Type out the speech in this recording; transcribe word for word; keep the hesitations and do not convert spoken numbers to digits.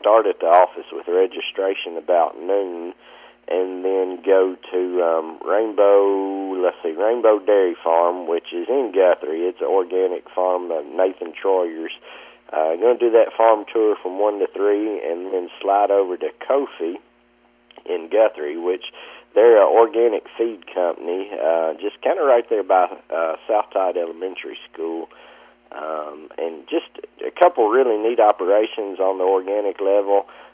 start at the office with registration about noon, and then go to um, Rainbow, let's see, Rainbow Dairy Farm, which is in Guthrie. It's an organic farm, uh, Nathan Troyer's. Uh, going to do that farm tour from one to three, and then slide over to Kofi in Guthrie, which they're an organic feed company, uh, just kind of right there by uh, Southtide Elementary School. Um, and just a couple really neat operations on the organic level.